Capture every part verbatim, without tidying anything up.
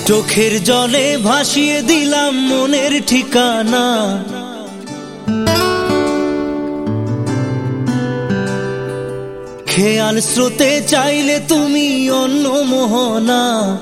চোখের জলে ভাসিয়ে দিলাম মনের ঠিকানা। খেয়াল স্রোতে চাইলে তুমি অন্য মোহনা।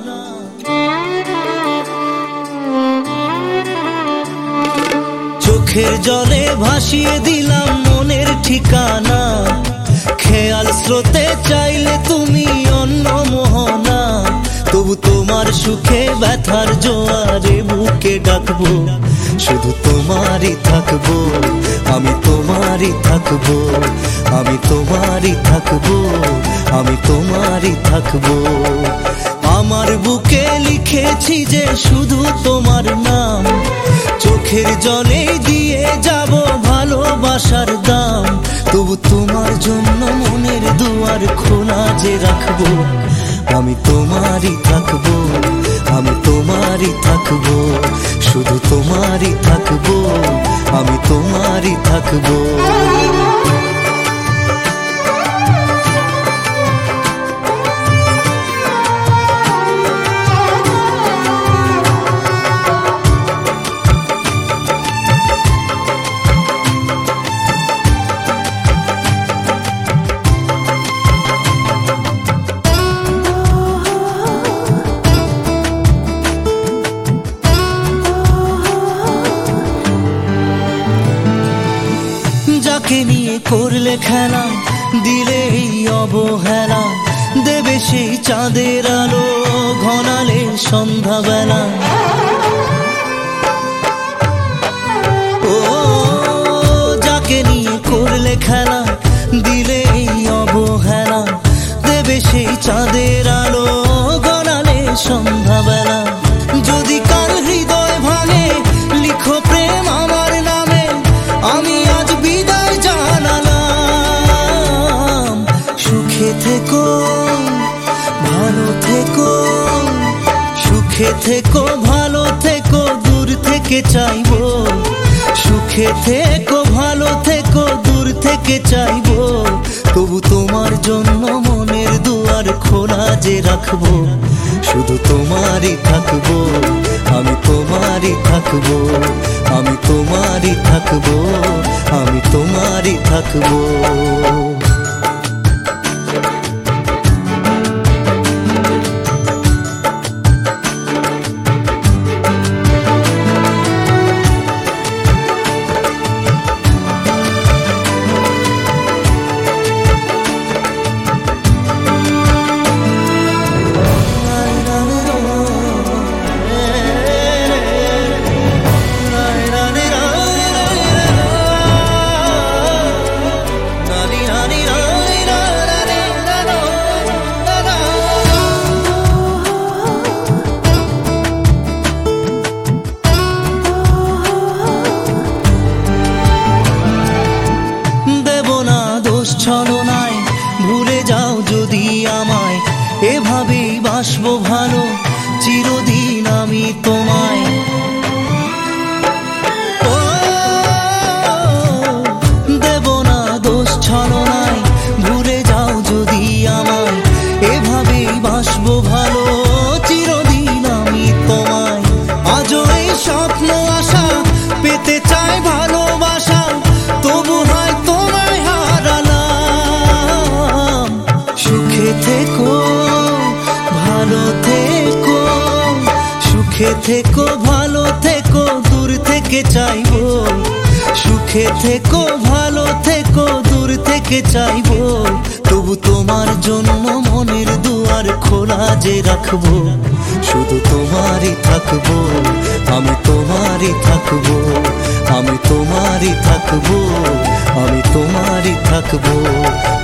চোখের জলে ভাসিয়ে দিলাম মনের ঠিকানা। খেয়াল স্রোতে চাইলে তুমি অন্য মোহনা। তবু তোমার সুখে ব্যথার জোয়ারে বুকে ডাকবো, শুধু তোমারই থাকবো, আমি তোমারই থাকবো, আমি তোমারই থাকবো, আমি তোমারই থাকবো। আমার বুকে লিখেছি যে শুধু তোমার নাম, চোখের জলে দিয়ে যাব ভালোবাসার দাম। তবু তোমার জন্য মনের দুয়ার খোলা যে রাখবো, আমি তোমারই থাকবো, আমি তোমারই থাকবো, শুধু তোমারই থাকবো, আমি তোমারই থাকবো। যাকে নিয়ে করলে খেলা, দিলে এই অবহেলা, দেবে সেই চাঁদের আলো ঘনালে সন্ধ্যাবেলা। ও যাকে নিয়ে করলে খেলা, দিলে এই অবহেলা, দেবে সেই চাঁদের আলো ঘনালে সন্ধ্যাবেলা। যদি কার হৃদয় ভাঙে লিখো প্রেম আমার নামে, আমি আজ বিদায় জানালাম। সুখে থেকো ভালো থেকো, সুখে থেকো ভালো থেকো, দূর থেকে চাইবো। সুখে থেকো ভালো থেকো, দূর থেকে চাইবো। তবু তোমার জন্য মনের দুয়ার খোলা যে রাখবো, শুধু তোমারই থাকবো, আমি তোমারই থাকবো, আমি তোমারই থাকবো, আমি তোমারই থাকবো। ছলনায় ভুলে যাও যদি আমায়, এভাবেই বাসবো ভালো চিরদিন আমি তোমায়। ও দেব না দোষ ছলনায়, ভুলে যাও যদি আমায়, এভাবেই বাসবো ভালো চিরদিন আমি তোমায়। আজও এই স্বপ্ন আশা পেতে চাই ভালোবাসা, তবু হয় তোমায় হারালাম। সুখে থেকো ভালো থেকো, সুখে থেকো ভালো থেকো, দূর থেকে চাইবো। সুখে থেকো ভালো থেকো, দূর থেকে চাইবো। তবু তোমার জন্য মনের দুয়ার খোলা যে রাখবো, শুধু তোমারই থাকবো, আমি তোমারই থাকবো, আমি তোমারই থাকবো, আমি তোমারই থাকবো।